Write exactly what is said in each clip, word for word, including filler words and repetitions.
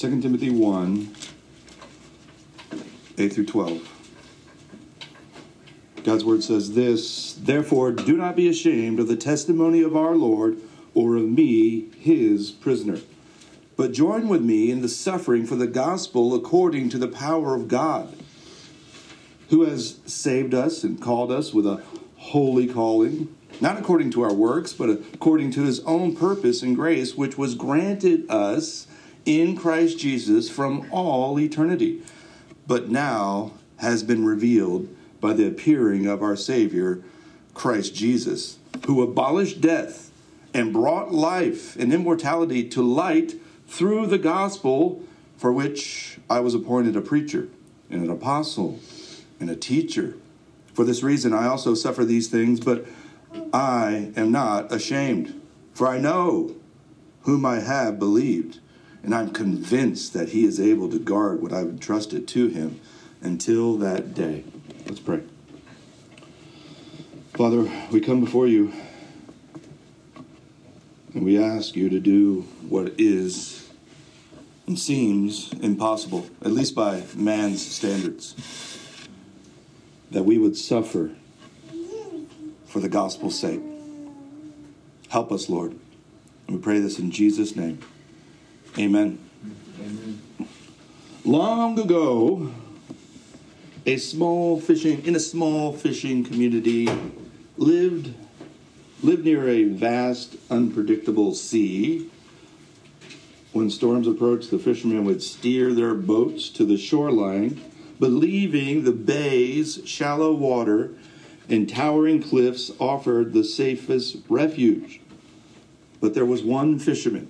Second Timothy one, eight through twelve. God's word says this, "Therefore do not be ashamed of the testimony of our Lord or of me, his prisoner, but join with me in the suffering for the gospel according to the power of God, who has saved us and called us with a holy calling, not according to our works, but according to his own purpose and grace, which was granted us in Christ Jesus from all eternity, but now has been revealed by the appearing of our Savior, Christ Jesus, who abolished death and brought life and immortality to light through the gospel, for which I was appointed a preacher and an apostle and a teacher. For this reason I also suffer these things, but I am not ashamed, for I know whom I have believed, and I'm convinced that he is able to guard what I've entrusted to him until that day." Let's pray. Father, we come before you and we ask you to do what is and seems impossible, at least by man's standards, that we would suffer for the gospel's sake. Help us, Lord. And we pray this in Jesus' name. Amen. Amen. Long ago, a small fishing in a small fishing community lived lived near a vast, unpredictable sea. When storms approached, the fishermen would steer their boats to the shoreline, believing the bay's shallow water and towering cliffs offered the safest refuge. But there was one fisherman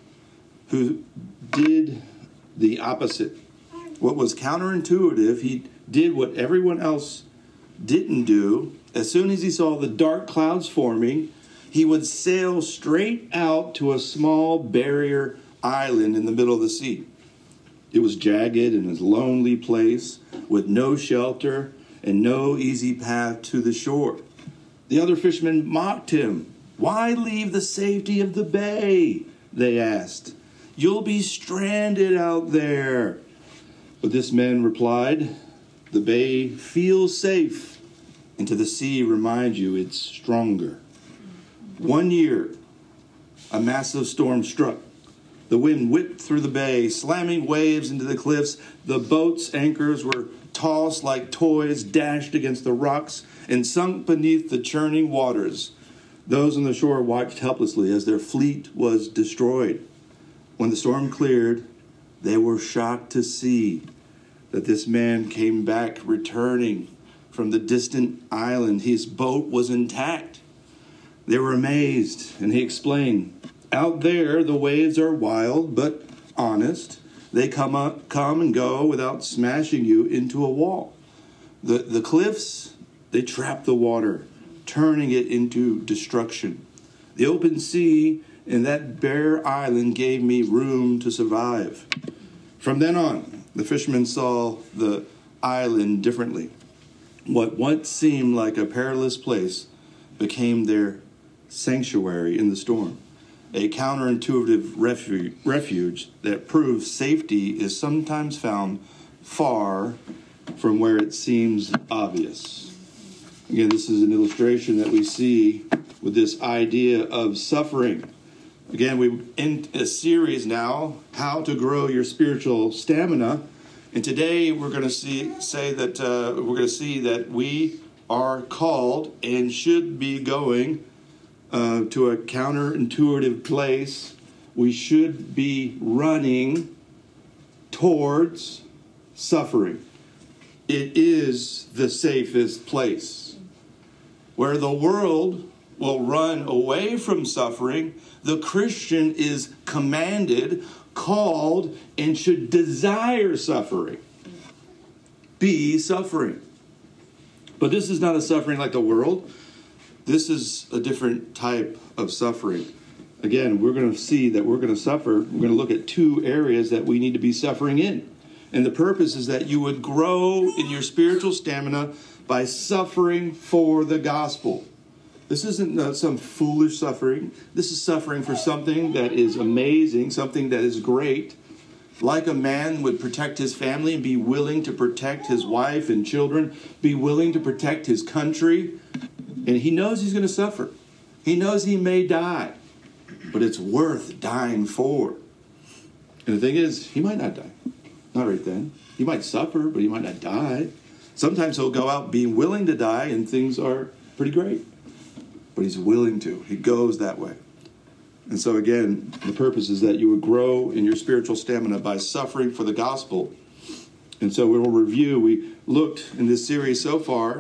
who did the opposite. What was counterintuitive, he did what everyone else didn't do. As soon as he saw the dark clouds forming, he would sail straight out to a small barrier island in the middle of the sea. It was jagged and a lonely place with no shelter and no easy path to the shore. The other fishermen mocked him. "Why leave the safety of the bay?" they asked. "You'll be stranded out there." But this man replied, "The bay feels safe, and to the sea reminds you it's stronger." One year, a massive storm struck. The wind whipped through the bay, slamming waves into the cliffs. The boat's anchors were tossed like toys, dashed against the rocks, and sunk beneath the churning waters. Those on the shore watched helplessly as their fleet was destroyed. When the storm cleared, they were shocked to see that this man came back returning from the distant island. His boat was intact. They were amazed, and he explained, "Out there, the waves are wild but honest. They come up, come and go without smashing you into a wall. The, the cliffs, they trap the water, turning it into destruction. The open sea and that bare island gave me room to survive." From then on, the fishermen saw the island differently. What once seemed like a perilous place became their sanctuary in the storm, a counterintuitive refuge, refuge that proves safety is sometimes found far from where it seems obvious. Again, this is an illustration that we see with this idea of suffering. Again, we're in a series now, How to Grow Your Spiritual Stamina. And today we're going to see say that uh, we're going to see that we are called and should be going uh, to a counterintuitive place. We should be running towards suffering. It is the safest place. Where the world will run away from suffering, the Christian is commanded, called, and should desire suffering. Be suffering. But this is not a suffering like the world. This is a different type of suffering. Again, we're going to see that we're going to suffer. We're going to look at two areas that we need to be suffering in. And the purpose is that you would grow in your spiritual stamina by suffering for the gospel. This isn't uh, some foolish suffering. This is suffering for something that is amazing, something that is great. like a man would protect his family and be willing to protect his wife and children, be willing to protect his country. And he knows he's going to suffer. He knows he may die, but it's worth dying for. And the thing is, he might not die. Not right then. He might suffer, but he might not die. Sometimes he'll go out being willing to die and things are pretty great. But he's willing to. He goes that way. And so again, the purpose is that you would grow in your spiritual stamina by suffering for the gospel. And so we will review. We looked in this series so far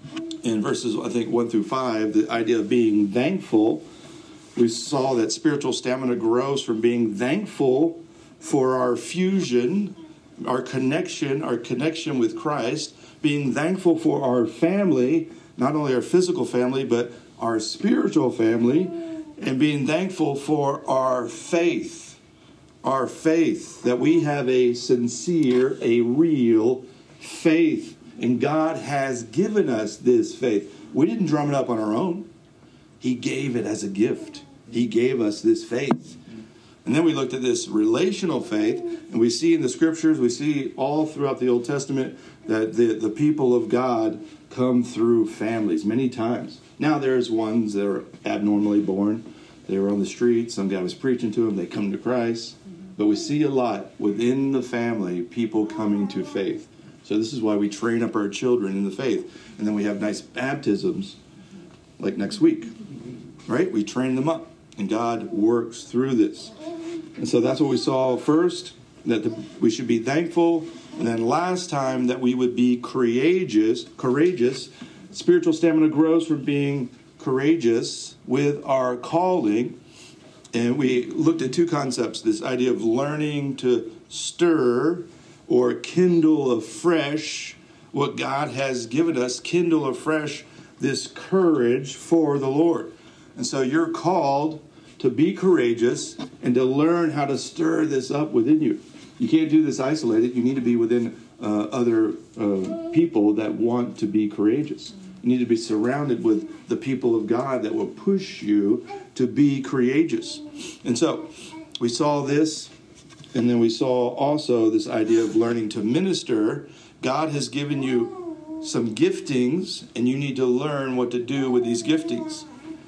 in verses, I think, one through five, the idea of being thankful. We saw that spiritual stamina grows from being thankful for our fusion, our connection, our connection with Christ, being thankful for our family, not only our physical family, but our spiritual family, and being thankful for our faith, our faith, that we have a sincere, a real faith. And God has given us this faith. We didn't drum it up on our own. He gave it as a gift. He gave us this faith. And then we looked at this relational faith, and we see in the scriptures, we see all throughout the Old Testament that the, the people of God come through families many times. Now there's ones that are abnormally born. They were on the street. Some guy was preaching to them. They come to Christ. But we see a lot within the family, people coming to faith. So this is why we train up our children in the faith. And then we have nice baptisms like next week. Right? We train them up. And God works through this. And so that's what we saw first, that the, we should be thankful. And then last time that we would be courageous. Courageous. Spiritual stamina grows from being courageous with our calling. And we looked at two concepts. This idea of learning to stir or kindle afresh what God has given us. Kindle afresh this courage for the Lord. And so you're called to be courageous and to learn how to stir this up within you. You can't do this isolated. You need to be within uh, other uh, people that want to be courageous. You need to be surrounded with the people of God that will push you to be courageous. And so we saw this, and then we saw also this idea of learning to minister. God has given you some giftings, and you need to learn what to do with these giftings.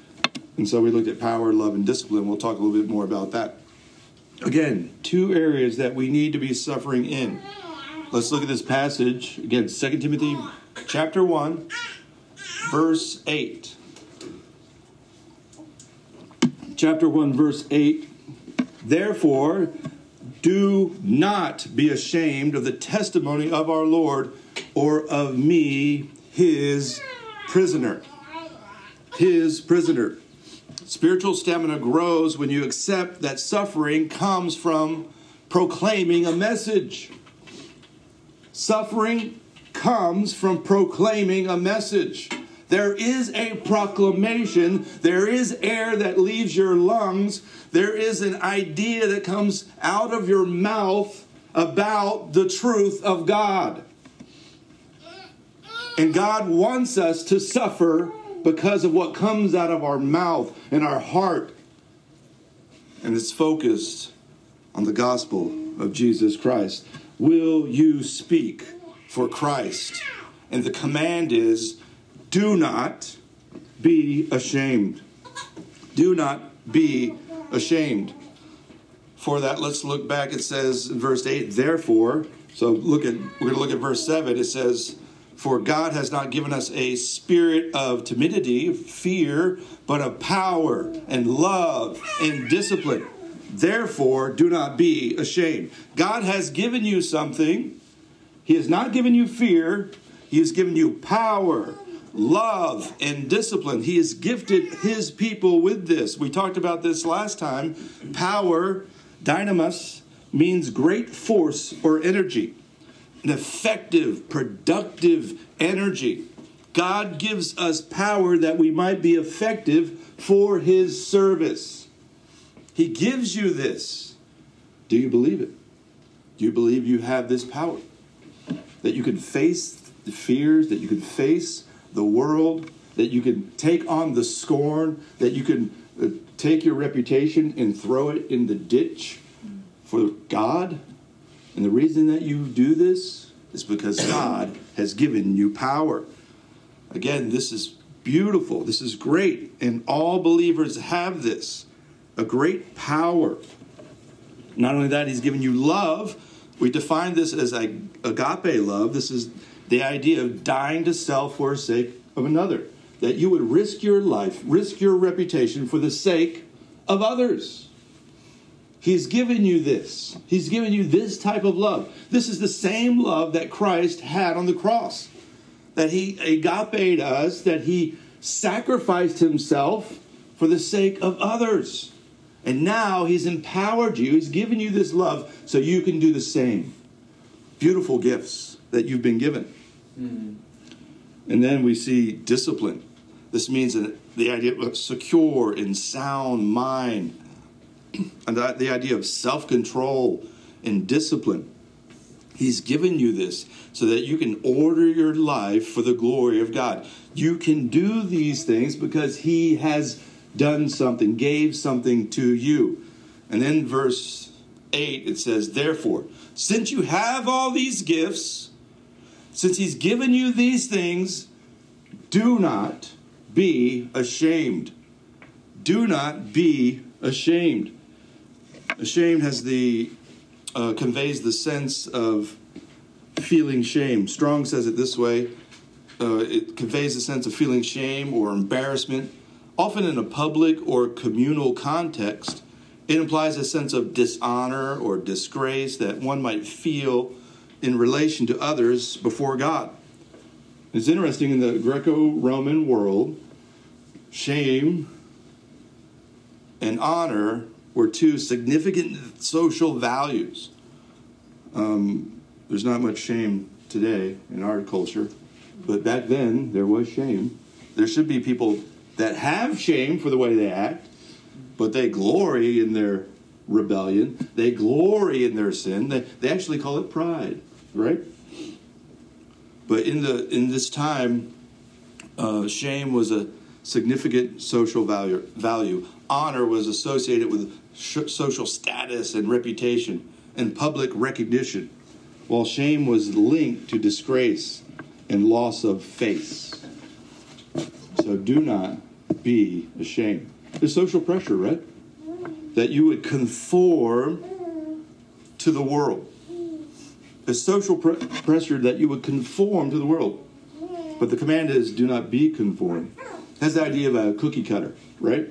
And so we looked at power, love, and discipline. We'll talk a little bit more about that. Again, two areas that we need to be suffering in. Let's look at this passage. Again, Second Timothy chapter one, verse eight. Chapter one, verse eight. Therefore, do not be ashamed of the testimony of our Lord or of me, his prisoner. His prisoner. Spiritual stamina grows when you accept that suffering comes from proclaiming a message. Suffering comes from proclaiming a message. There is a proclamation. There is air that leaves your lungs. There is an idea that comes out of your mouth about the truth of God. And God wants us to suffer because of what comes out of our mouth and our heart. And it's focused on the gospel of Jesus Christ. Will you speak for Christ? And the command is, do not be ashamed. Do not be ashamed. For that, let's look back. It says in verse eight, therefore, so look at, we're going to look at verse seven. It says, for God has not given us a spirit of timidity, fear, but of power and love and discipline. Therefore, do not be ashamed. God has given you something. He has not given you fear. He has given you power, love, and discipline. He has gifted his people with this. We talked about this last time. Power, dynamis, means great force or energy. An effective, productive energy. God gives us power that we might be effective for his service. He gives you this. Do you believe it? Do you believe you have this power? That you can face the fears, that you can face the world, that you can take on the scorn, that you can uh, take your reputation and throw it in the ditch for God? And the reason that you do this is because God has given you power. Again, this is beautiful. This is great. And all believers have this. A great power. Not only that, he's given you love. We define this as agape love. This is the idea of dying to self for the sake of another. That you would risk your life, risk your reputation for the sake of others. He's given you this. He's given you this type of love. This is the same love that Christ had on the cross. That he agape'd us, that he sacrificed himself for the sake of others. And now he's empowered you. He's given you this love so you can do the same. Beautiful gifts that you've been given. Mm-hmm. And then we see discipline. This means that the idea of a secure and sound mind. And the idea of self-control and discipline. He's given you this so that you can order your life for the glory of God. You can do these things because he has done something, gave something to you. And then verse eight, it says, therefore, since you have all these gifts, since he's given you these things, do not be ashamed. Do not be ashamed. Ashamed has the uh, conveys the sense of feeling shame. Strong says it this way. Uh, it conveys a sense of feeling shame or embarrassment. Often in a public or communal context, it implies a sense of dishonor or disgrace that one might feel in relation to others before God. It's interesting, in the Greco-Roman world, shame and honor were two significant social values. Um, there's not much shame today in our culture, but back then there was shame. There should be people that have shame for the way they act, but they glory in their rebellion. They glory in their sin. They, they actually call it pride, right? But in the in this time, uh, shame was a significant social value. value. Honor was associated with sh- social status and reputation and public recognition, while shame was linked to disgrace and loss of face. So do not be ashamed. There's social pressure, right? That you would conform to the world. There's social pre- pressure that you would conform to the world. But the command is, do not be conformed. That's the idea of a cookie cutter, right?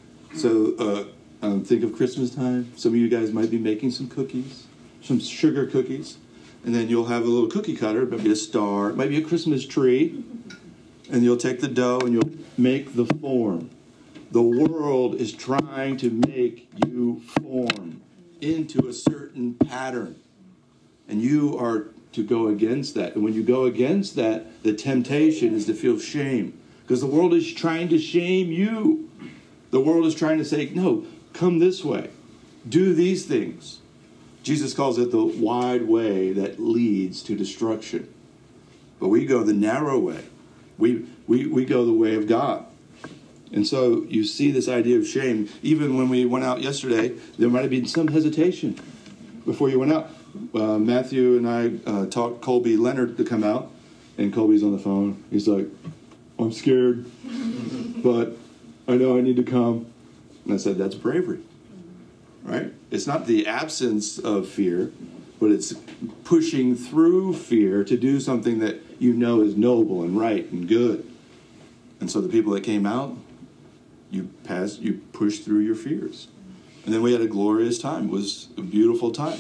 So uh, um, think of Christmas time. Some of you guys might be making some cookies, some sugar cookies. And then you'll have a little cookie cutter, maybe a star, maybe a Christmas tree. And you'll take the dough and you'll make the form. The world is trying to make you form into a certain pattern. And you are to go against that. And when you go against that, the temptation is to feel shame. Because the world is trying to shame you. The world is trying to say, no, come this way. Do these things. Jesus calls it the wide way that leads to destruction. But we go the narrow way. We, we, we go the way of God. And so you see this idea of shame. Even when we went out yesterday, there might have been some hesitation before you went out. Uh, Matthew and I uh, talked Colby Leonard to come out, and Colby's on the phone. He's like, I'm scared, but I know I need to come. And I said, that's bravery, right? It's not the absence of fear, but it's pushing through fear to do something that you know is noble and right and good. And so the people that came out, you passed, you pushed through your fears. And then we had a glorious time. It was a beautiful time.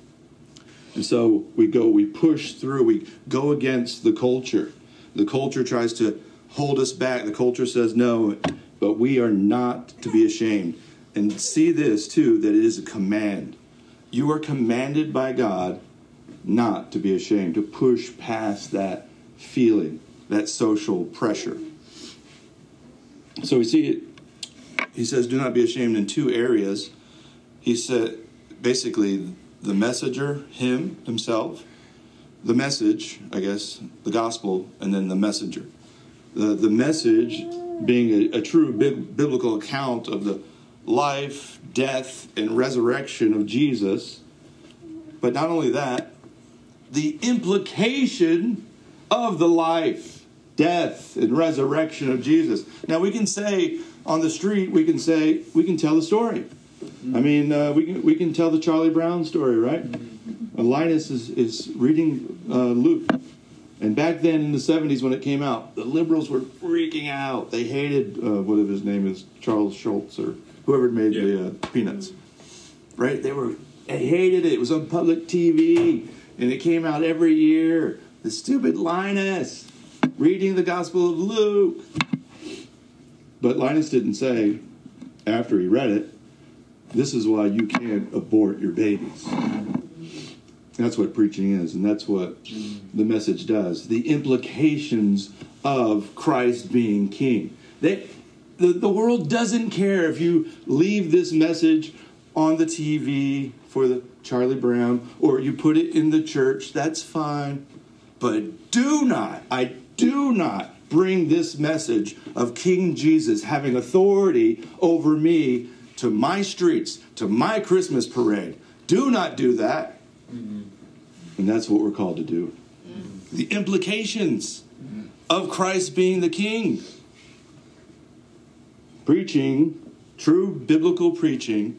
And so we go, we push through, we go against the culture. The culture tries to hold us back. The culture says no, but we are not to be ashamed. And see this too, that it is a command. You are commanded by God not to be ashamed, to push past that feeling, that social pressure. So we see it. He says, do not be ashamed in two areas. He said, basically, the messenger, him, himself, the message, I guess, the gospel, and then the messenger. The, the message being a, a true bib- biblical account of the life, death, and resurrection of Jesus. But not only that, the implication of the life, death, and resurrection of Jesus. Now, we can say on the street, we can say, we can tell the story. I mean, uh, we can we can tell the Charlie Brown story, right? Uh, Linus is, is reading uh, Luke. And back then in the seventies when it came out, the liberals were freaking out. They hated, uh, whatever his name is, Charles Schultz or whoever made yeah. the uh, Peanuts. Right? They were, they hated it. It was on public T V. And it came out every year. The stupid Linus reading the Gospel of Luke. But Linus didn't say, after he read it, this is why you can't abort your babies. That's what preaching is, and that's what the message does. The implications of Christ being king. They, the, the world doesn't care if you leave this message on the T V for the Charlie Brown, or you put it in the church. That's fine. But do not, I do not bring this message of King Jesus having authority over me to my streets, to my Christmas parade. Do not do that. Mm-hmm. And that's what we're called to do. Mm-hmm. The implications mm-hmm. of Christ being the king. Preaching, true biblical preaching,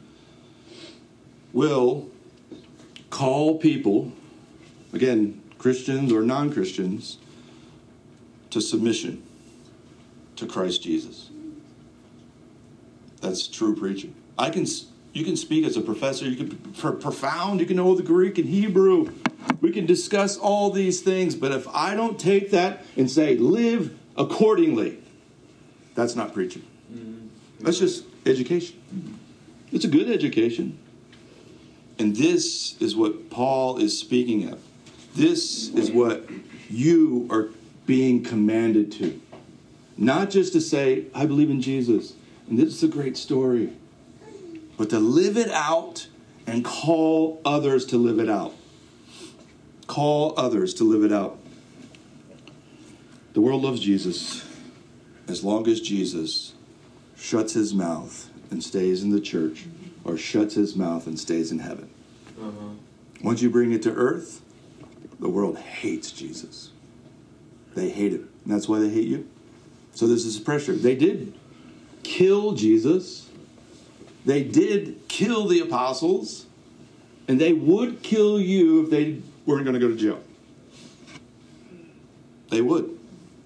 will call people, again, Christians or non-Christians, to submission to Christ Jesus. That's true preaching. I can, you can speak as a professor. You can be profound. You can know the Greek and Hebrew. We can discuss all these things. But if I don't take that and say, live accordingly, that's not preaching. Mm-hmm. That's just education. Mm-hmm. It's a good education. And this is what Paul is speaking of. This is what you are being commanded to. Not just to say, I believe in Jesus. And this is a great story. But to live it out and call others to live it out. Call others to live it out. The world loves Jesus as long as Jesus shuts his mouth and stays in the church, or shuts his mouth and stays in heaven. Uh-huh. Once you bring it to earth, the world hates Jesus. They hate him. And that's why they hate you. So there's this pressure. They did kill Jesus. They did kill the apostles. And they would kill you if they weren't going to go to jail. They would.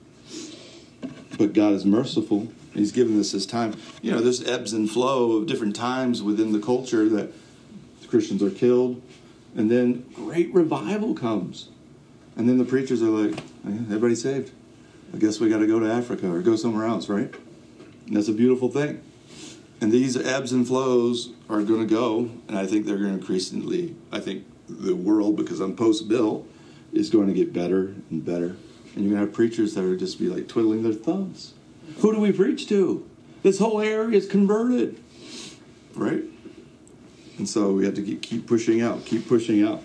But God is merciful. He's given us this time. You know, there's ebbs and flow of different times within the culture that Christians are killed. And then great revival comes. And then the preachers are like, everybody's saved. I guess we got to go to Africa or go somewhere else, right? And that's a beautiful thing. And these ebbs and flows are going to go. And I think they're going to increasingly, I think the world, because I'm post-Bill, is going to get better and better. And you're going to have preachers that are just be like twiddling their thumbs. Who do we preach to? This whole area is converted. Right? And so we have to keep pushing out, keep pushing out.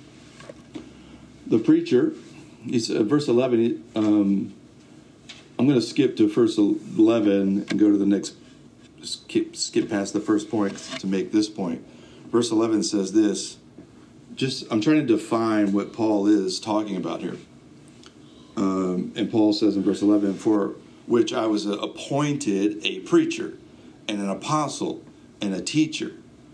The preacher, he's, uh, verse eleven, um, I'm going to skip to verse eleven and go to the next, skip, skip past the first point to make this point. Verse eleven says this. Just, I'm trying to define what Paul is talking about here. Um, and Paul says in verse eleven, for which I was appointed a preacher and an apostle and a teacher.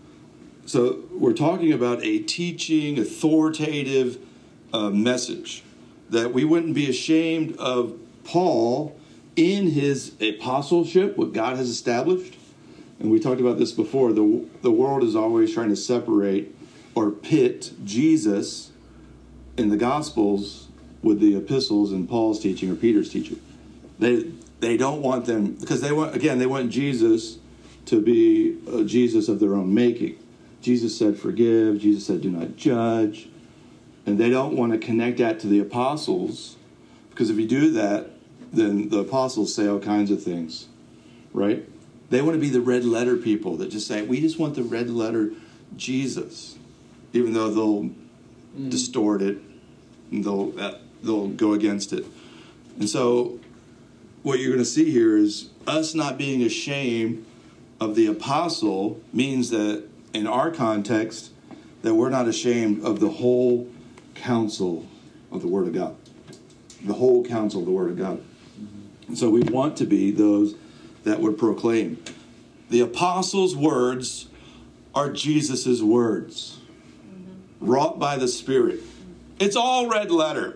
So we're talking about a teaching, authoritative uh, message that we wouldn't be ashamed of Paul in his apostleship, what God has established. And we talked about this before. The, the world is always trying to separate or pit Jesus in the Gospels with the epistles and Paul's teaching or Peter's teaching. They they don't want them, because they want, again, they want Jesus to be a Jesus of their own making. Jesus said forgive, Jesus said do not judge. And they don't want to connect that to the apostles, because if you do that, then the apostles say all kinds of things, right? They want to be the red letter people that just say, we just want the red letter Jesus, even though they'll mm. distort it and they'll, uh, they'll go against it. And so what you're going to see here is us not being ashamed of the apostle means that in our context, that we're not ashamed of the whole counsel of the Word of God. The whole counsel of the Word of God. And so we want to be those that would proclaim. The apostles' words are Jesus' words, wrought by the Spirit. It's all red letter.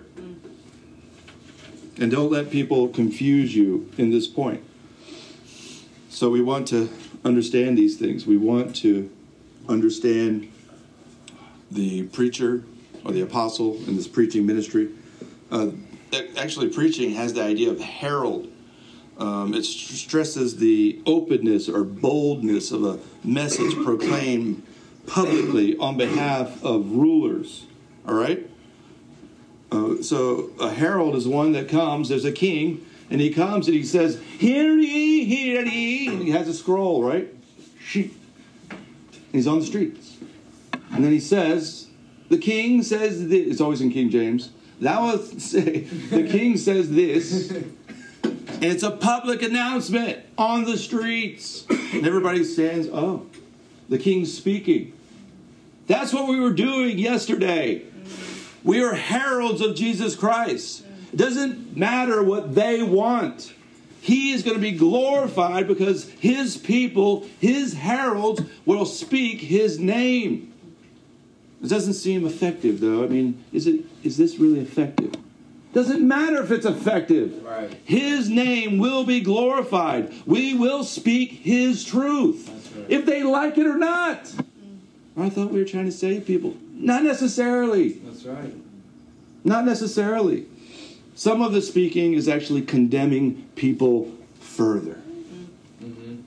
And don't let people confuse you in this point. So we want to understand these things. We want to understand the preacher or the apostle in this preaching ministry. Uh, actually, preaching has the idea of herald. Um, it st- stresses the openness or boldness of a message proclaimed publicly on behalf of rulers. All right? Uh, so a herald is one that comes, there's a king, and he comes and he says, "Hear ye, hear ye." And he has a scroll, right? Sheep. He's on the streets. And then he says, the king says this. It's always in King James. Thou wilt say, the king says this. And it's a public announcement on the streets. And everybody stands, oh, the king's speaking. That's what we were doing yesterday. We are heralds of Jesus Christ. It doesn't matter what they want. He is going to be glorified because his people, his heralds, will speak his name. It doesn't seem effective, though. I mean, is it? Is this really effective? Doesn't matter if it's effective. Right. His name will be glorified. We will speak his truth. That's right. If they like it or not. I thought we were trying to save people. Not necessarily. That's right. Not necessarily. Some of the speaking is actually condemning people further. Mm-hmm.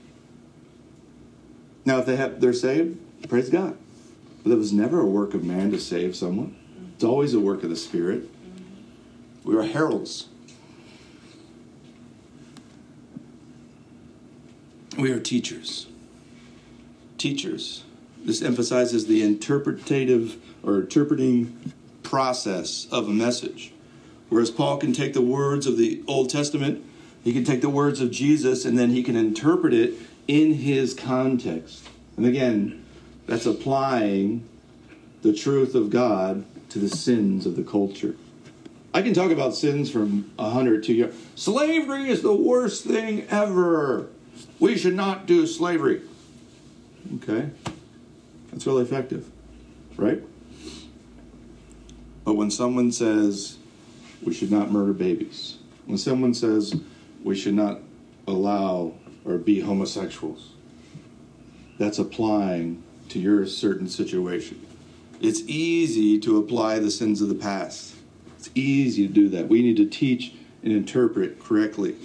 Now, if they have, they're saved, praise God. But it was never a work of man to save someone. It's always a work of the Spirit. We are heralds. We are teachers. Teachers. This emphasizes the interpretative or interpreting process of a message. Whereas Paul can take the words of the Old Testament, he can take the words of Jesus, and then he can interpret it in his context. And again, that's applying the truth of God to the sins of the culture. I can talk about sins from a hundred to years. Slavery is the worst thing ever. We should not do slavery. Okay. That's really effective, right? But when someone says we should not murder babies, when someone says we should not allow or be homosexuals, that's applying to your certain situation. It's easy to apply the sins of the past. It's easy to do that. We need to teach and interpret correctly.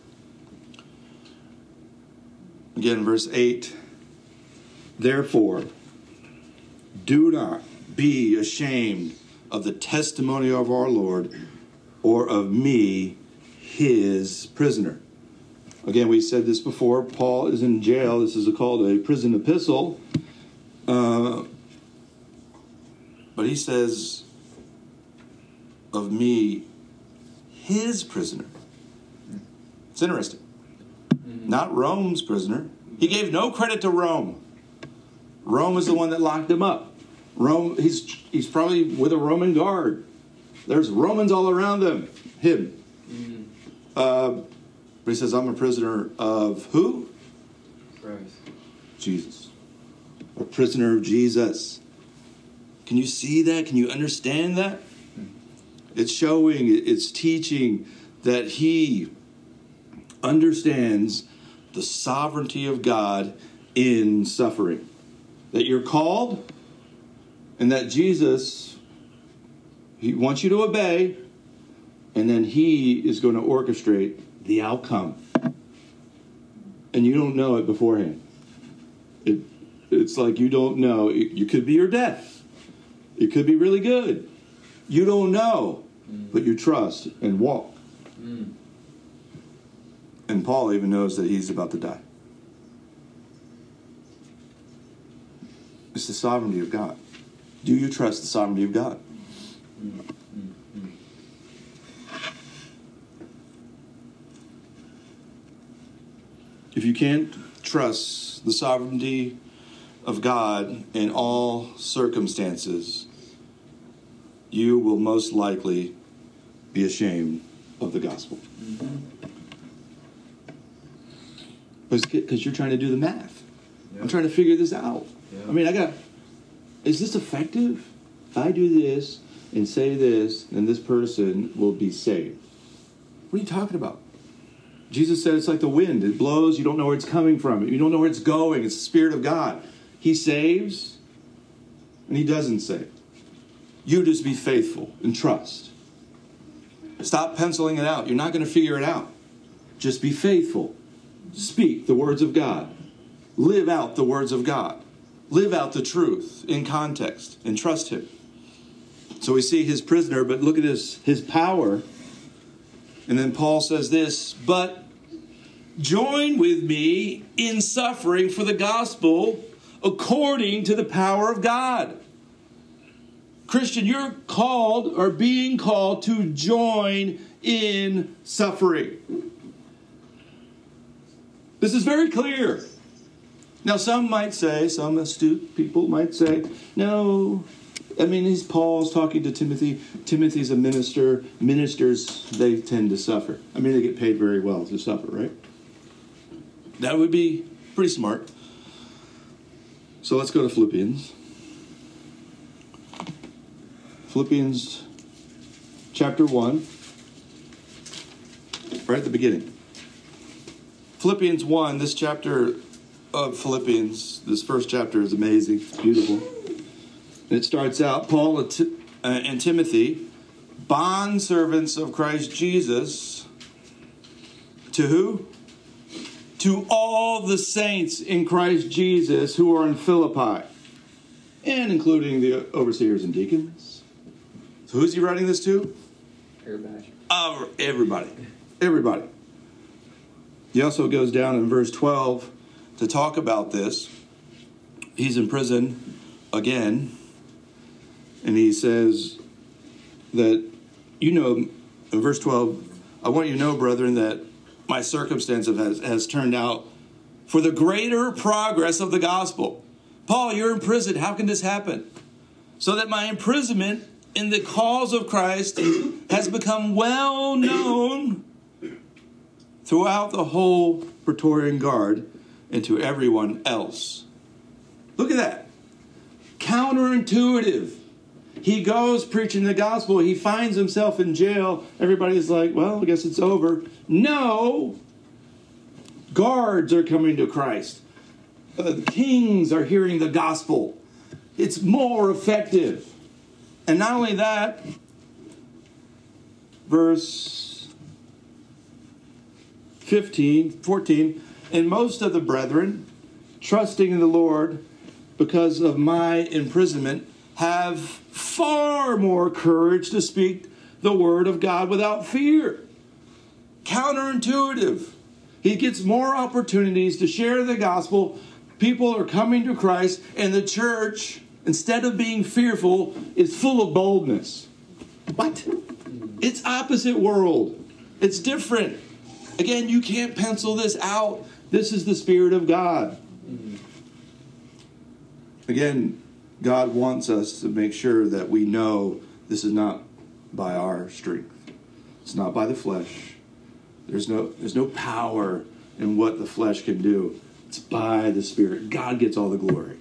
Again, verse eight. Therefore, do not be ashamed of the testimony of our Lord or of me, his prisoner. Again, we said this before. Paul is in jail. This is called a prison epistle. Uh, but he says, of me, his prisoner. It's interesting. Mm-hmm. Not Rome's prisoner. He gave no credit to Rome. Rome is the one that locked him up. Rome, he's he's probably with a Roman guard. There's Romans all around them. Him. Mm-hmm. Uh, but he says, I'm a prisoner of who? Christ. Jesus. A prisoner of Jesus. Can you see that? Can you understand that? It's showing, it's teaching that he understands the sovereignty of God in suffering. That you're called, and that Jesus, he wants you to obey, and then he is going to orchestrate the outcome. And you don't know it beforehand. It, it's like you don't know. It, you could be your death. It could be really good. You don't know, mm. but you trust and walk. Mm. And Paul even knows that he's about to die. It's the sovereignty of God. Do you trust the sovereignty of God? Mm. Mm. If you can't trust the sovereignty of God in all circumstances, you will most likely be ashamed of the gospel. Mm-hmm. Because you're trying to do the math. Yep. I'm trying to figure this out. Yep. I mean, I got, is this effective? If I do this and say this, then this person will be saved. What are you talking about? Jesus said it's like the wind. It blows. You don't know where it's coming from. You don't know where it's going. It's the Spirit of God. He saves and he doesn't save. You just be faithful and trust. Stop penciling it out. You're not going to figure it out. Just be faithful. Speak the words of God. Live out the words of God. Live out the truth in context and trust him. So we see his prisoner, but look at his, his power. And then Paul says this, but join with me in suffering for the gospel according to the power of God. Christian, you're called or being called to join in suffering. This is very clear. Now, some might say, some astute people might say, no, I mean, he's Paul's talking to Timothy. Timothy's a minister. Ministers, they tend to suffer. I mean, they get paid very well to suffer, right? That would be pretty smart. So let's go to Philippians. Philippians chapter one, right at the beginning. Philippians one, this chapter of Philippians, this first chapter is amazing. It's beautiful. And it starts out, Paul and Timothy, bondservants of Christ Jesus, to who? To all the saints in Christ Jesus who are in Philippi, and including the overseers and deacons. So who's he writing this to? Everybody. Uh, everybody. Everybody. He also goes down in verse twelve to talk about this. He's in prison again. And he says that, you know, in verse twelve, I want you to know, brethren, that my circumstance has, has turned out for the greater progress of the gospel. Paul, you're in prison. How can this happen? So that my imprisonment in the cause of Christ has become well known throughout the whole Praetorian Guard and to everyone else. Look at that. Counterintuitive. He goes preaching the gospel. He finds himself in jail. Everybody's like, well, I guess it's over. No. Guards are coming to Christ. Uh, kings are hearing the gospel. It's more effective. And not only that, verse fifteen, fourteen, and most of the brethren, trusting in the Lord because of my imprisonment, have far more courage to speak the word of God without fear. Counterintuitive. He gets more opportunities to share the gospel. People are coming to Christ, and the church, instead of being fearful, is full of boldness. What? It's opposite world. It's different. Again, you can't pencil this out. This is the Spirit of God. Again, God wants us to make sure that we know this is not by our strength. It's not by the flesh. There's no, there's no power in what the flesh can do. It's by the Spirit. God gets all the glory.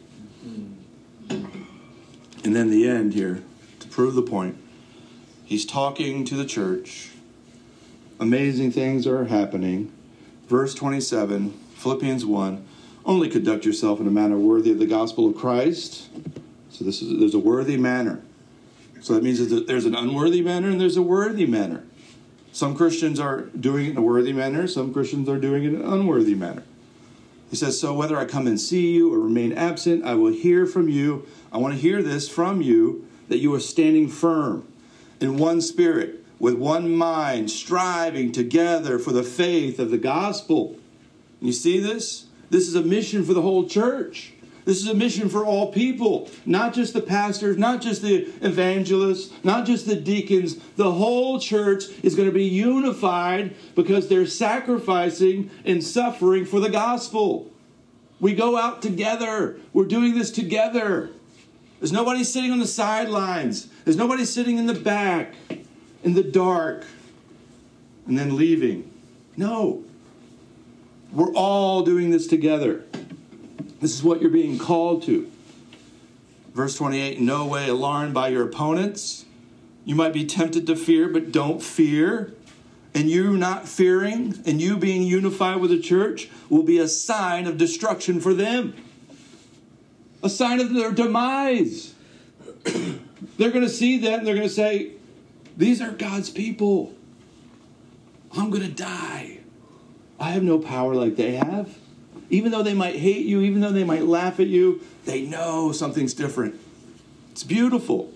And then the end here, to prove the point, he's talking to the church. Amazing things are happening. Verse twenty-seven, Philippians one, only conduct yourself in a manner worthy of the gospel of Christ. So this is there's a worthy manner. So that means that there's an unworthy manner and there's a worthy manner. Some Christians are doing it in a worthy manner. Some Christians are doing it in an unworthy manner. He says, so whether I come and see you or remain absent, I will hear from you. I want to hear this from you, that you are standing firm in one spirit, with one mind, striving together for the faith of the gospel. You see this? This is a mission for the whole church. This is a mission for all people, not just the pastors, not just the evangelists, not just the deacons. The whole church is going to be unified because they're sacrificing and suffering for the gospel. We go out together. We're doing this together. There's nobody sitting on the sidelines. There's nobody sitting in the back, in the dark, and then leaving. No. We're all doing this together. This is what you're being called to. Verse twenty-eight, in no way alarmed by your opponents. You might be tempted to fear, but don't fear. And you not fearing, and you being unified with the church, will be a sign of destruction for them. A sign of their demise. They're going to see that and they're going to say, these are God's people. I'm going to die. I have no power like they have. Even though they might hate you, even though they might laugh at you, they know something's different. It's beautiful.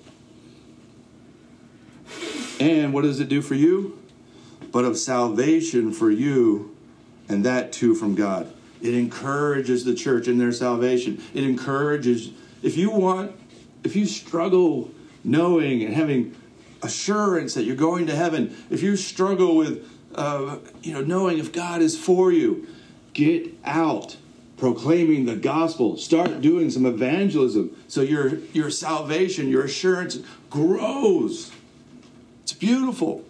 And what does it do for you? But of salvation for you, and that too from God. It encourages the church in their salvation. It encourages, if you want, if you struggle knowing and having assurance that you're going to heaven, if you struggle with, uh, you know, knowing if God is for you, get out proclaiming the gospel. Start doing some evangelism so your, your salvation, your assurance grows. It's beautiful.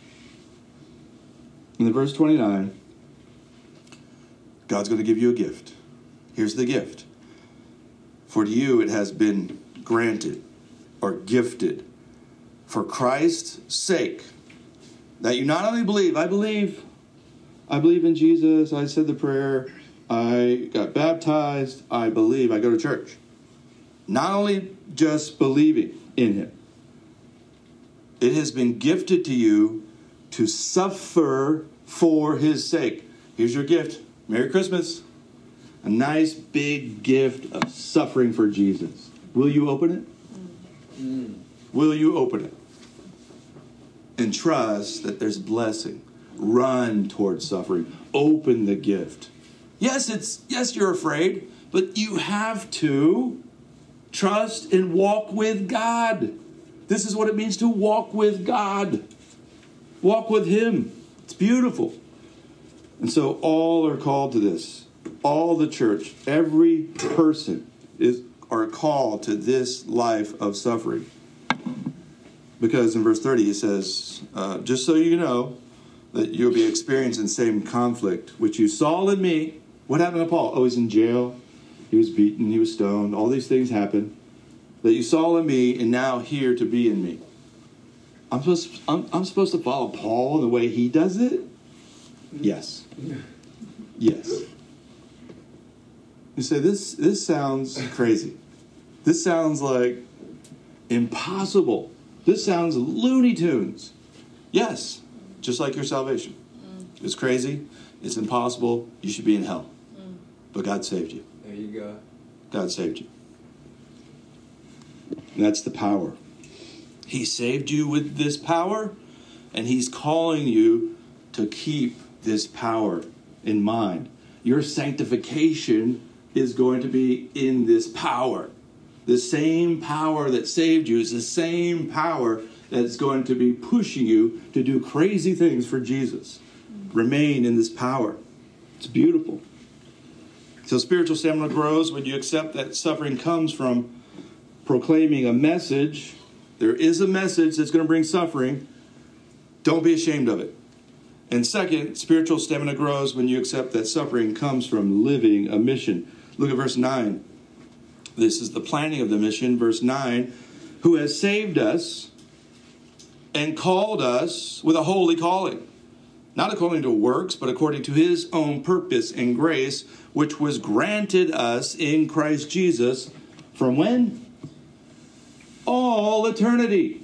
In the verse twenty-nine, God's going to give you a gift. Here's the gift. For to you it has been granted or gifted for Christ's sake that you not only believe, I believe, I believe in Jesus, I said the prayer, I got baptized, I believe, I go to church. Not only just believing in him. It has been gifted to you to suffer for his sake. Here's your gift. Merry Christmas. A nice big gift of suffering for Jesus. Will you open it? Mm. Will you open it? And trust that there's blessing. Run towards suffering. Open the gift. Yes, it's yes, you're afraid, but you have to trust and walk with God. This is what it means to walk with God. Walk with him. It's beautiful. And so all are called to this. All the church, every person is are called to this life of suffering. Because in verse thirty it says, uh, just so you know that you'll be experiencing the same conflict, which you saw in me. What happened to Paul? Oh, he's in jail. He was beaten. He was stoned. All these things happened. That you saw in me and now here to be in me. I'm supposed, I'm, I'm supposed to follow Paul the way he does it? Yes. Yes. You say, this, this sounds crazy. This sounds like impossible. This sounds Looney Tunes. Yes, just like your salvation. Mm. It's crazy. It's impossible. You should be in hell. Mm. But God saved you. There you go. God saved you. And that's the power. He saved you with this power, and he's calling you to keep this power in mind. Your sanctification is going to be in this power. The same power that saved you is the same power that's going to be pushing you to do crazy things for Jesus. Remain in this power. It's beautiful. So spiritual stamina grows when you accept that suffering comes from proclaiming a message. There is a message that's going to bring suffering. Don't be ashamed of it. And second, spiritual stamina grows when you accept that suffering comes from living a mission. Look at verse nine. This is the planning of the mission. Verse nine, who has saved us and called us with a holy calling, not according to works, but according to his own purpose and grace, which was granted us in Christ Jesus from when? All eternity.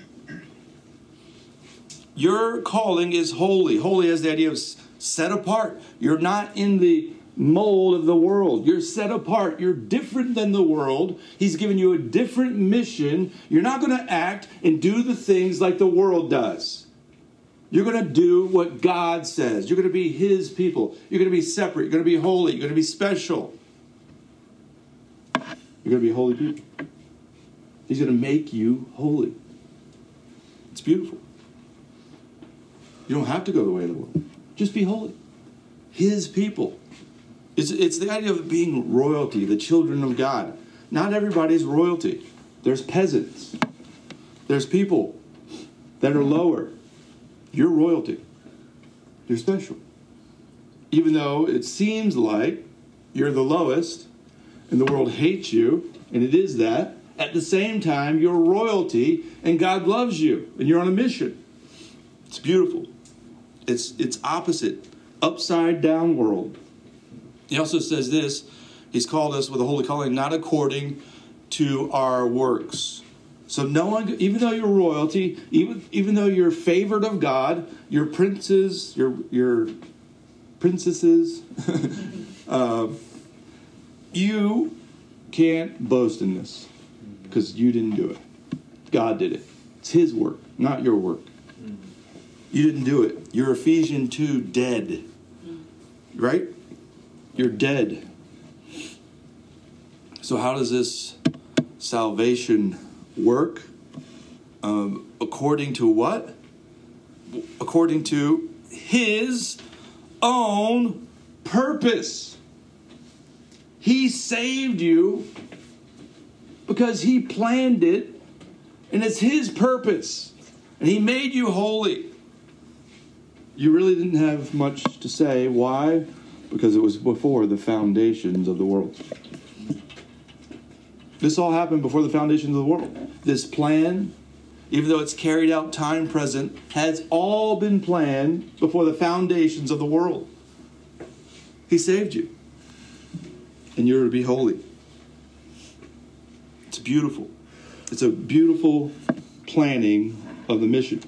Your calling is holy. Holy has the idea of set apart. You're not in the mold of the world. You're set apart. You're different than the world. He's given you a different mission. You're not going to act and do the things like the world does. You're going to do what God says. You're going to be his people. You're going to be separate. You're going to be holy. You're going to be special. You're going to be holy people. He's going to make you holy. It's beautiful. You don't have to go the way of the world. Just be holy. His people. It's, it's the idea of being royalty, the children of God. Not everybody's royalty. There's peasants. There's people that are lower. You're royalty. You're special. Even though it seems like you're the lowest and the world hates you, and it is that, at the same time, you're royalty and God loves you and you're on a mission. It's beautiful. It's, it's opposite. Upside down world. He also says this, he's called us with a holy calling, not according to our works. So no one, even though you're royalty, even even though you're favored of God, your princes, your your princesses, uh, you can't boast in this because you didn't do it. God did it. It's His work, not your work. You didn't do it. You're Ephesians two dead, right? You're dead. So how does this salvation work? Um, according to what? According to His own purpose. He saved you because He planned it, and it's His purpose. And He made you holy. You really didn't have much to say. Why? Because it was before the foundations of the world. This all happened before the foundations of the world. This plan, even though it's carried out time present, has all been planned before the foundations of the world. He saved you. And you're to be holy. It's beautiful. It's a beautiful planning of the mission.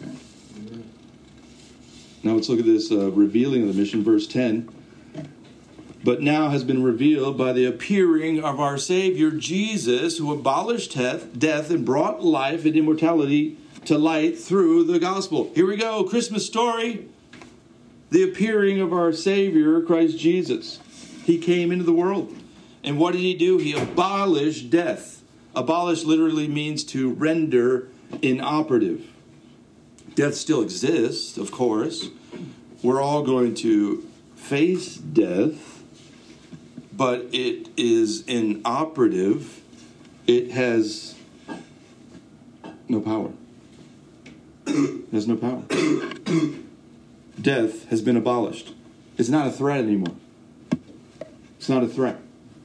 Now let's look at this uh, revealing of the mission, verse ten. But now has been revealed by the appearing of our Savior Jesus, who abolished death and brought life and immortality to light through the gospel. Here we go, Christmas story. The appearing of our Savior, Christ Jesus. He came into the world. And what did He do? He abolished death. Abolish literally means to render inoperative. Death still exists, of course. We're all going to face death. But it is inoperative. It has no power. It has no power. Death has been abolished. It's not a threat anymore. It's not a threat.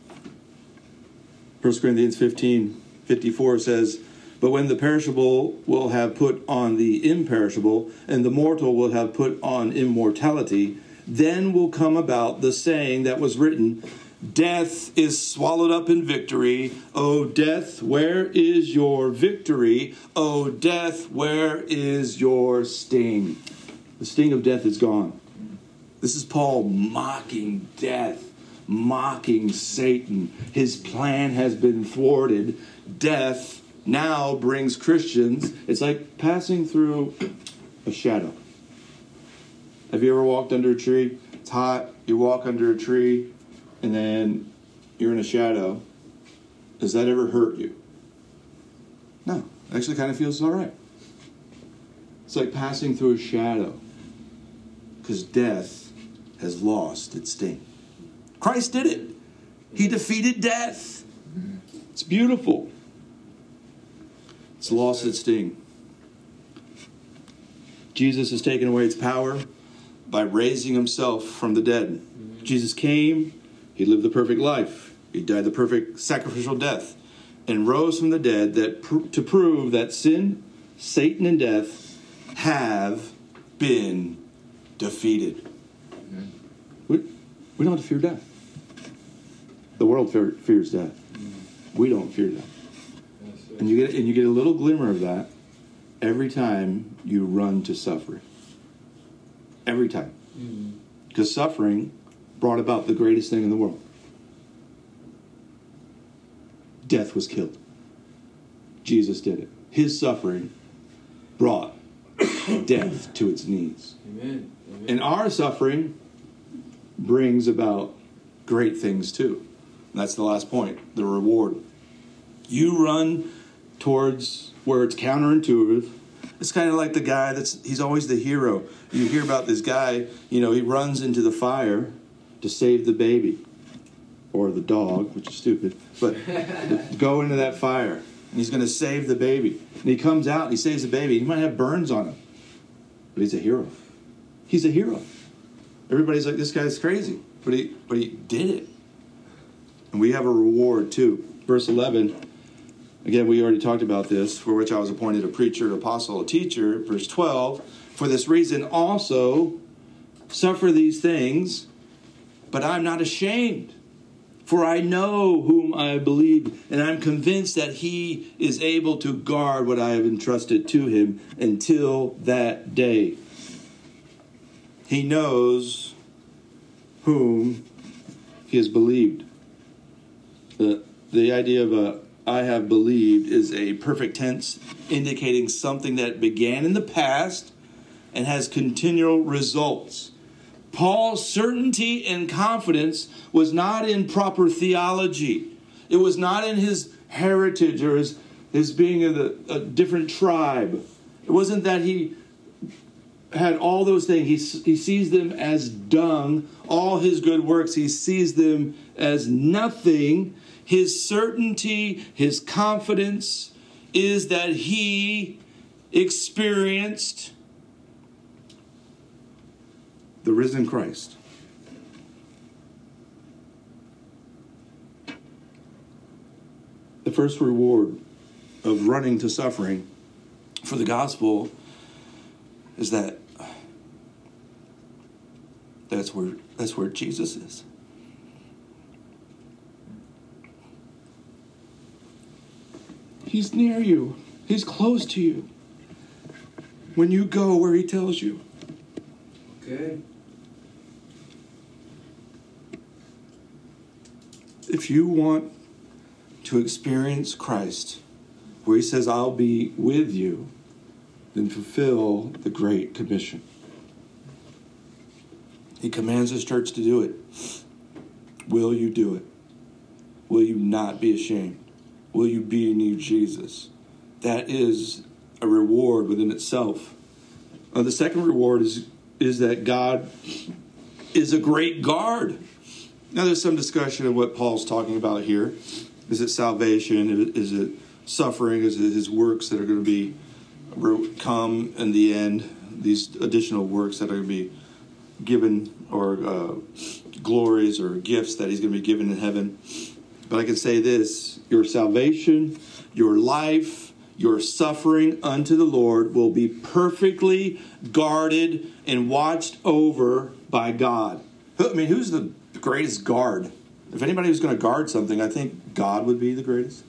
First Corinthians fifteen fifty-four says, but when the perishable will have put on the imperishable, and the mortal will have put on immortality, then will come about the saying that was written, death is swallowed up in victory. O death, where is your victory? O death, where is your sting? The sting of death is gone. This is Paul mocking death, mocking Satan. His plan has been thwarted. Death now brings Christians. It's like passing through a shadow. Have you ever walked under a tree? It's hot. You walk under a tree, and then you're in a shadow. Does that ever hurt you? No. It actually kind of feels all right. It's like passing through a shadow. Because death has lost its sting. Christ did it. He defeated death. It's beautiful. It's lost its sting. Jesus has taken away its power by raising Himself from the dead. Jesus came. He lived the perfect life. He died the perfect sacrificial death and rose from the dead that pr- to prove that sin, Satan, and death have been defeated. Mm-hmm. We, we don't have to fear death. The world fear, fears death. Mm-hmm. We don't fear death. Yes, and you get and you get a little glimmer of that every time you run to suffering. Every time. Because mm-hmm. suffering brought about the greatest thing in the world. Death was killed. Jesus did it. His suffering brought death to its knees. Amen. Amen. And our suffering brings about great things too. And that's the last point, the reward. You run towards where it's counterintuitive. It's kind of like the guy that's, he's always the hero. You hear about this guy, you know, he runs into the fire to save the baby or the dog, which is stupid, but go into that fire. And he's going to save the baby. And he comes out and he saves the baby. He might have burns on him, but he's a hero. He's a hero. Everybody's like, this guy's crazy, but he but he did it. And we have a reward too. Verse eleven, again, we already talked about this, for which I was appointed a preacher, apostle, a teacher. Verse twelve, for this reason also suffer these things, but I'm not ashamed. For I know whom I believe, and I'm convinced that he is able to guard what I have entrusted to him until that day. He knows whom he has believed. The, the idea of a I have believed is a perfect tense indicating something that began in the past and has continual results. Paul's certainty and confidence was not in proper theology. It was not in his heritage or his, his being of a, a different tribe. It wasn't that he had all those things. He, he sees them as dung. All his good works, he sees them as nothing. His certainty, his confidence is that he experienced the risen Christ. The first reward of running to suffering for the gospel is that that's where that's where Jesus is. He's near you. He's close to you. When you go where he tells you. Okay. If you want to experience Christ, where he says, I'll be with you, then fulfill the Great Commission. He commands his church to do it. Will you do it? Will you not be ashamed? Will you be near Jesus? That is a reward within itself. Uh, the second reward is, is that God is a great guard. Now, there's some discussion of what Paul's talking about here. Is it salvation? Is it suffering? Is it his works that are going to be come in the end? These additional works that are going to be given, or uh, glories or gifts that he's going to be given in heaven. But I can say this: your salvation, your life, your suffering unto the Lord will be perfectly guarded and watched over by God. I mean, who's the greatest guard? If anybody was going to guard something, I think God would be the greatest.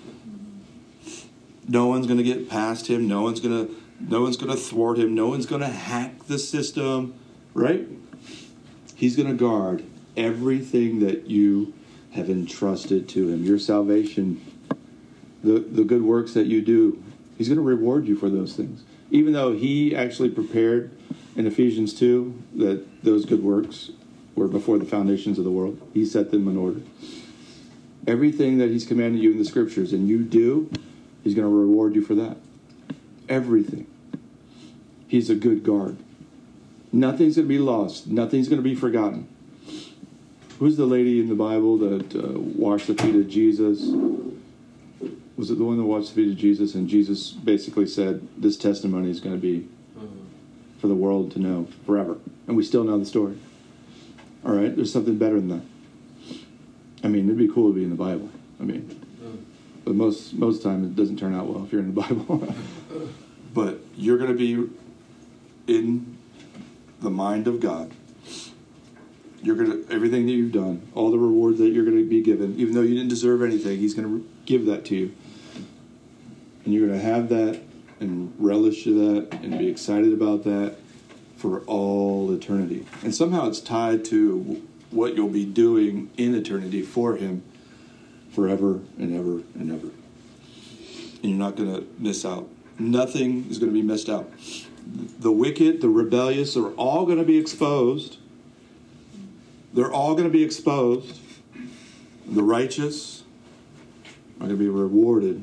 No one's going to get past him. No one's going to, no one's going to thwart him. No one's going to hack the system, right? He's going to guard everything that you have entrusted to him. Your salvation, the, the good works that you do, he's going to reward you for those things. Even though he actually prepared in Ephesians two that those good works were before the foundations of the world. He set them in order. Everything that he's commanded you in the scriptures and you do, he's going to reward you for that. Everything. He's a good guard. Nothing's going to be lost. Nothing's going to be forgotten. Who's the lady in the Bible that uh, washed the feet of Jesus? Was it the one that washed the feet of Jesus? And Jesus basically said, this testimony is going to be for the world to know forever. And we still know the story. All right, there's something better than that. I mean, it'd be cool to be in the Bible. I mean, but most most time it doesn't turn out well if you're in the Bible. But you're going to be in the mind of God. You're going to, everything that you've done, all the rewards that you're going to be given, even though you didn't deserve anything, he's going to give that to you. And you're going to have that and relish that and be excited about that for all eternity. And somehow it's tied to what you'll be doing in eternity for him forever and ever and ever. And you're not going to miss out. Nothing is going to be missed out. The wicked, the rebellious are all going to be exposed. They're all going to be exposed. The righteous are going to be rewarded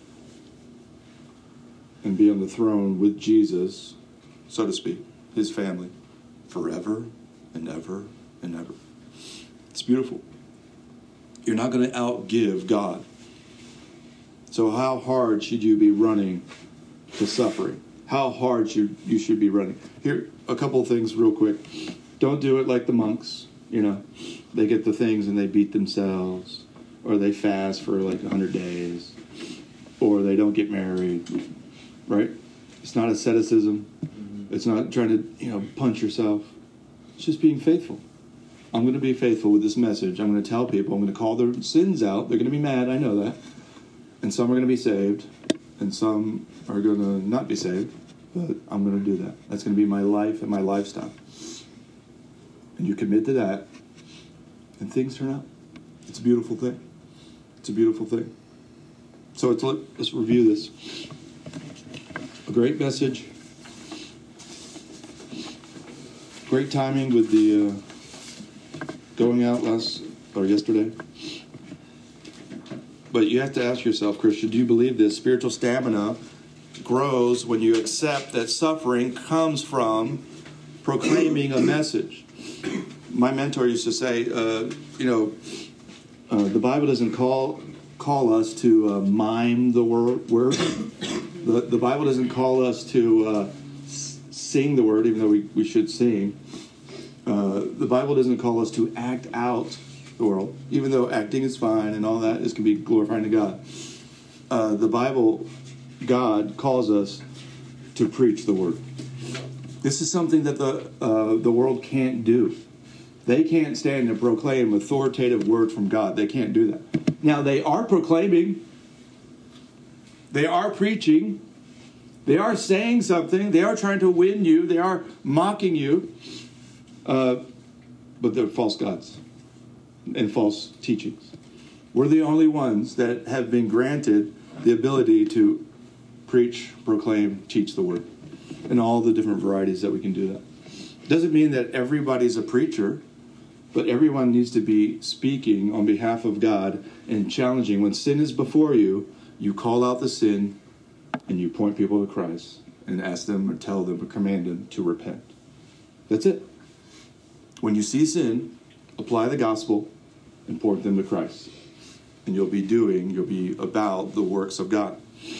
and be on the throne with Jesus, so to speak, his family, forever and ever and ever. It's beautiful. You're not going to outgive God. So how hard should you be running to suffering? How hard should you should be running? Here, a couple of things real quick. Don't do it like the monks. You know, they get the things and they beat themselves, or they fast for like one hundred days, or they don't get married, right? It's not asceticism. Mm-hmm. It's not trying to, you know, punch yourself. It's just being faithful. I'm going to be faithful with this message. I'm going to tell people. I'm going to call their sins out. They're going to be mad. I know that. And some are going to be saved. And some are going to not be saved. But I'm going to do that. That's going to be my life and my lifestyle. And you commit to that. And things turn out. It's a beautiful thing. It's a beautiful thing. So it's, let's review this. A great message. Great timing with the... Uh, going out last or yesterday. But you have to ask yourself, Christian, do you believe this? Spiritual stamina grows when you accept that suffering comes from proclaiming a message. My mentor used to say, uh, you know, uh, the Bible doesn't call call us to uh, mime the word. word. The, the Bible doesn't call us to uh, s- sing the word, even though we, we should sing. Uh, the Bible doesn't call us to act out the world, even though acting is fine and all that is can be glorifying to God. Uh, the Bible, God calls us to preach the word. This is something that the uh, the world can't do. They can't stand and proclaim authoritative word from God. They can't do that. Now they are proclaiming. They are preaching. They are saying something. They are trying to win you. They are mocking you. Uh, but they're false gods and false teachings. We're the only ones that have been granted the ability to preach, proclaim, teach the word, and all the different varieties that we can do that. Doesn't mean that everybody's a preacher, but everyone needs to be speaking on behalf of God and challenging. When sin is before you, you call out the sin and you point people to Christ and ask them or tell them or command them to repent. That's it. When you see sin, apply the gospel and point them to Christ. And you'll be doing, you'll be about the works of God.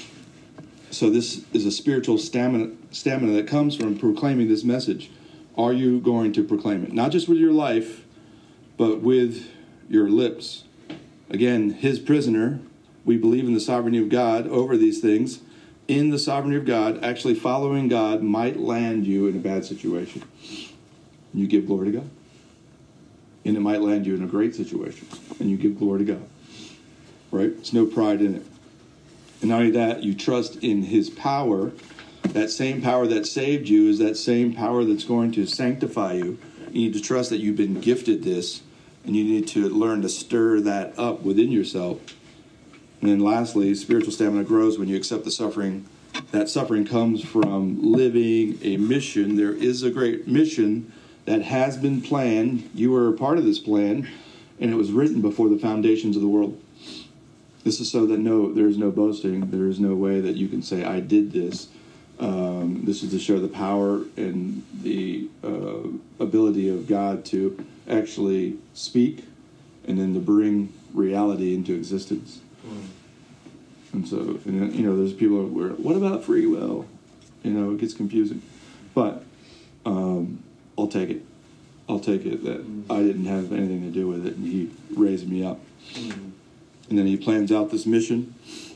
So this is a spiritual stamina, stamina that comes from proclaiming this message. Are you going to proclaim it? Not just with your life, but with your lips. Again, his prisoner, we believe in the sovereignty of God over these things. In the sovereignty of God, actually following God might land you in a bad situation. You give glory to God. And it might land you in a great situation. And you give glory to God. Right? There's no pride in it. And not only that, you trust in his power. That same power that saved you is that same power that's going to sanctify you. You need to trust that you've been gifted this. And you need to learn to stir that up within yourself. And then lastly, spiritual stamina grows when you accept the suffering. That suffering comes from living a mission. There is a great mission that has been planned. You were a part of this plan, and it was written before the foundations of the world. This is so that no, there is no boasting. There is no way that you can say, I did this. Um, this is to show the power and the uh, ability of God to actually speak and then to bring reality into existence. Mm. And so, and, you know, there's people where, what about free will? You know, it gets confusing. But um, I'll take it. I'll take it that mm. I didn't have anything to do with it, and he raised me up. Mm. And then he plans out this mission.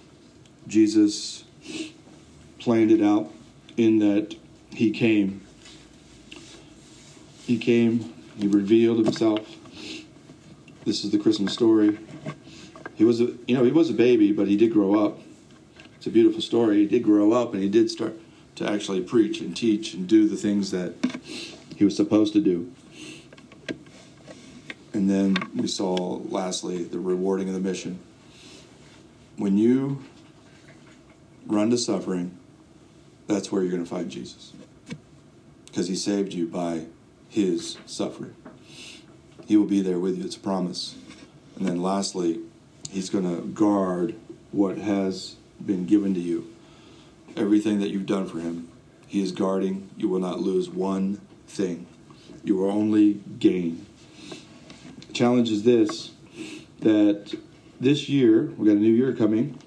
Jesus planned it out in that he came. He came, he revealed himself. This is the Christmas story. He was a, you know, he was a baby, but he did grow up. It's a beautiful story. He did grow up, and he did start to actually preach and teach and do the things that he was supposed to do. And then we saw, lastly, the rewarding of the mission. When you run to suffering, that's where you're going to find Jesus. Because he saved you by his suffering. He will be there with you. It's a promise. And then lastly, he's going to guard what has been given to you. Everything that you've done for him, he is guarding. You will not lose one thing. You will only gain. challenge is this, that this year, we got a new year coming.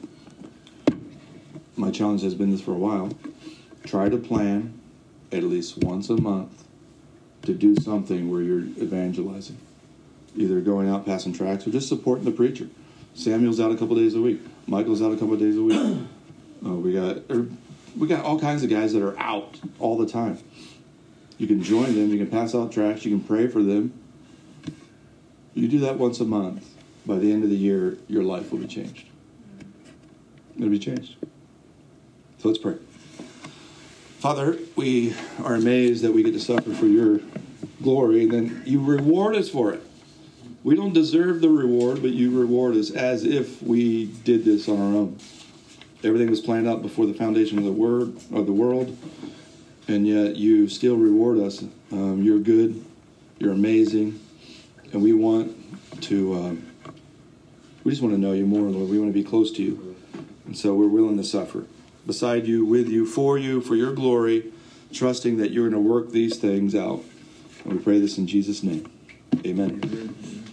My challenge has been this for a while. Try to plan at least once a month to do something where you're evangelizing. Either going out passing tracts or just supporting the preacher. Samuel's out a couple days a week. Michael's out a couple days a week. Uh, we got er, we got all kinds of guys that are out all the time. You can join them. You can pass out tracts. You can pray for them. You do that once a month. By the end of the year, your life will be changed. It'll be changed. So let's pray. Father, we are amazed that we get to suffer for your glory, and then you reward us for it. We don't deserve the reward, but you reward us as if we did this on our own. Everything was planned out before the foundation of the word of the world, and yet you still reward us. Um, you're good, you're amazing, and we want to. Um, we just want to know you more, Lord. We want to be close to you, and so we're willing to suffer beside you, with you, for you, for your glory, trusting that you're going to work these things out. And we pray this in Jesus' name. Amen.